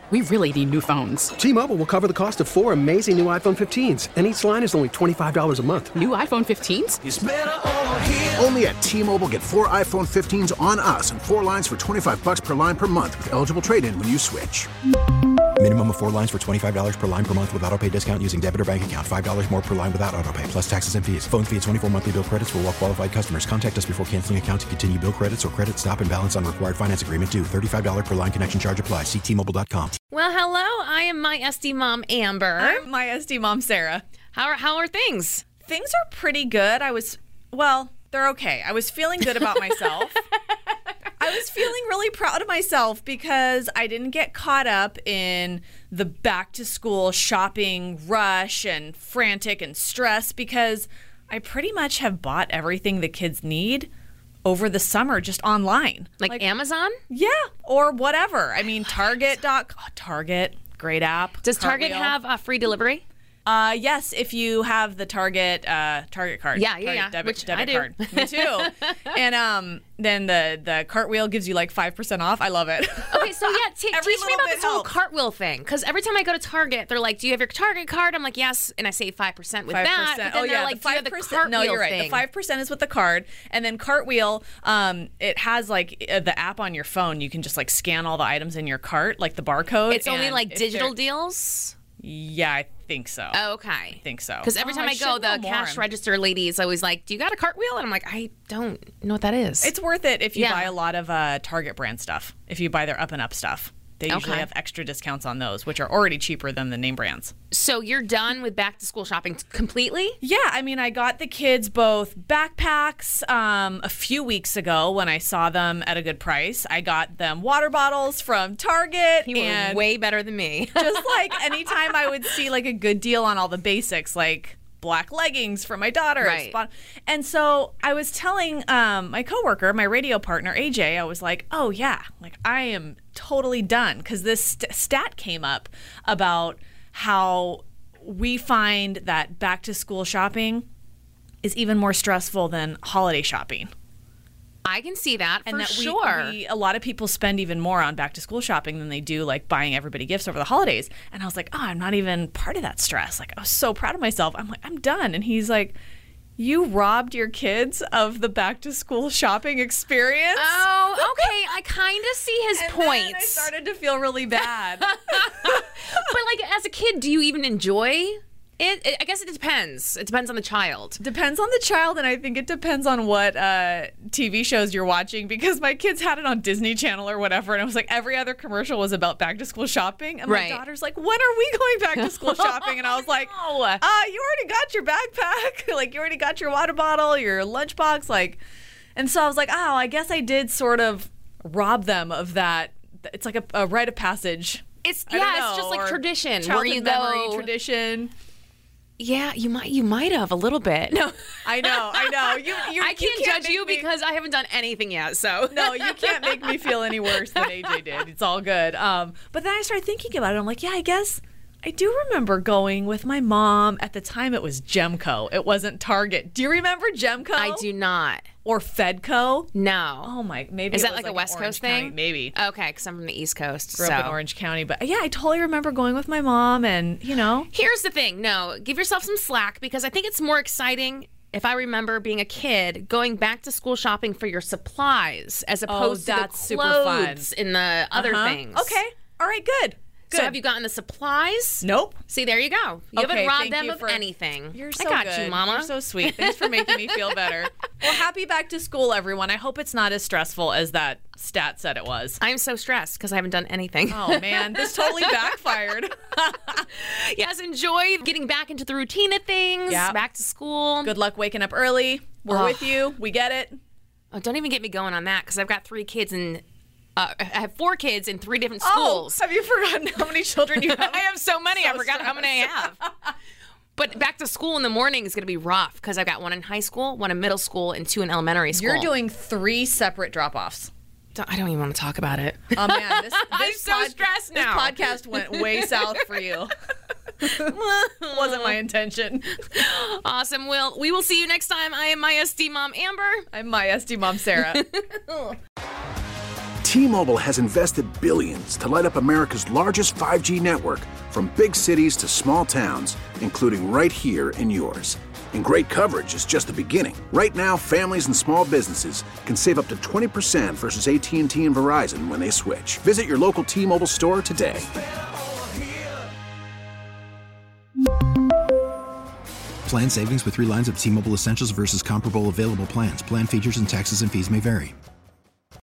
We really need new phones. T-Mobile will cover the cost of 4 amazing new iPhone 15s, and each line is only $25 a month. New iPhone 15s? It's better over here. Only at T-Mobile, get 4 iPhone 15s on us and 4 lines for $25 per line per month with eligible trade-in when you switch. Minimum of 4 lines for $25 per line per month with autopay discount using debit or bank account. $5 more per line without autopay, plus taxes and fees. Phone fee at 24 monthly bill credits for well-qualified customers. Contact us before canceling account to continue bill credits or credit stop and balance on required finance agreement due. $35 per line connection charge applies. See T-Mobile.com. Well, hello. I am my SD mom, Amber. I'm my SD mom, Sarah. How are things? Things are pretty good. They're okay. I was feeling good about myself. I was feeling really proud of myself because I didn't get caught up in the back to school shopping rush and frantic and stress because I pretty much have bought everything the kids need over the summer just online. Like Amazon? Yeah, or whatever. I mean, Target, great app. Does Target Cartwheel. have free delivery? Yes, if you have the Target card. Yeah. Debit I do. card. Me too. And then the Cartwheel gives you like 5% off. I love it. Okay, so yeah, teach me about this whole helps. Cartwheel thing. Because every time I go to Target, they're like, "Do you have your Target card?" I'm like, "Yes," and I save 5% with that. But then they're like, "Do you have the Cartwheel No, you're right. thing?" The 5% is with the card, and then Cartwheel, it has like the app on your phone. You can just like scan all the items in your cart, like the barcode. It's only and like if digital they're- deals. Yeah, I think so. Okay. I think so. Because every time I go, the cash register lady is always like, "Do you got a Cartwheel?" And I'm like, "I don't know what that is." It's worth it if you Yeah. buy a lot of Target brand stuff. If you buy their Up and Up stuff, they usually Okay. have extra discounts on those, which are already cheaper than the name brands. So you're done with back to school shopping completely? Yeah, I mean, I got the kids both backpacks a few weeks ago when I saw them at a good price. I got them water bottles from Target. You were way better than me. Just like anytime I would see like a good deal on all the basics, like black leggings for my daughter. Right. And so I was telling my coworker, my radio partner, AJ, I was like, oh yeah, like I am totally done. Because this stat came up about how we find that back to school shopping is even more stressful than holiday shopping. I can see that And for that sure. a lot of people spend even more on back to school shopping than they do like buying everybody gifts over the holidays. And I was like, oh, I'm not even part of that stress. Like, I was so proud of myself. I'm like, I'm done. And he's like, you robbed your kids of the back to school shopping experience? Oh, okay. I kind of see his And point. then I started to feel really bad. But like as a kid, do you even enjoy it? I guess it depends. It depends on the child. Depends on the child, and I think it depends on what TV shows you're watching, because my kids had it on Disney Channel or whatever, and it was like every other commercial was about back to school shopping. And Right. my daughter's like, when are we going back to school shopping? And I was like, no. you already got your backpack. Like, you already got your water bottle, your lunchbox. Like, and so I was like, oh, I guess I did sort of rob them of that. It's like a rite of passage. It's I don't it's know, just like or tradition where childhood you memory go. tradition. Yeah, you might have a little bit. No, I know. You I can't judge you because I haven't done anything yet. So no, you can't make me feel any worse than AJ did. It's all good. But then I started thinking about it. I'm like, yeah, I guess I do remember going with my mom. At the time, it was Gemco. It wasn't Target. Do you remember Gemco? I do not. Or Fedco? No. Oh my, maybe Is it that was like a West Orange Coast County, thing? Maybe. Okay, because I'm from the East Coast. Grew up in Orange County, but yeah, I totally remember going with my mom, and you know. Here's the thing. No, give yourself some slack, because I think it's more exciting if I remember being a kid going back to school shopping for your supplies as opposed to that's the super fun. clothes in the other things. Okay. All right. Good. So have you gotten the supplies? Nope. See, there you go. You haven't Okay, robbed thank them you of for- anything. You're so I got good. you, Mama. You're so sweet. Thanks for making me feel better. Well, happy back to school, everyone. I hope it's not as stressful as that stat said it was. I'm so stressed because I haven't done anything. Oh, man. This totally backfired. Yes, enjoy getting back into the routine of things. Yep. Back to school. Good luck waking up early. We're with you. We get it. Oh, don't even get me going on that, because I've got 3 kids and I have 4 kids in 3 different schools. Oh, have you forgotten how many children you have? I have so many. I forgot how many I have. But back to school in the morning is going to be rough, because I've got 1 in high school, 1 in middle school, and 2 in elementary school. You're doing 3 separate drop-offs. I don't even want to talk about it. Oh, man. This I'm so stressed now. This podcast went way south for you. Wasn't my intention. Awesome. Well, we will see you next time. I am my SD mom, Amber. I'm my SD mom, Sarah. T-Mobile has invested billions to light up America's largest 5G network, from big cities to small towns, including right here in yours. And great coverage is just the beginning. Right now, families and small businesses can save up to 20% versus AT&T and Verizon when they switch. Visit your local T-Mobile store today. Plan savings with 3 lines of T-Mobile Essentials versus comparable available plans. Plan features and taxes and fees may vary.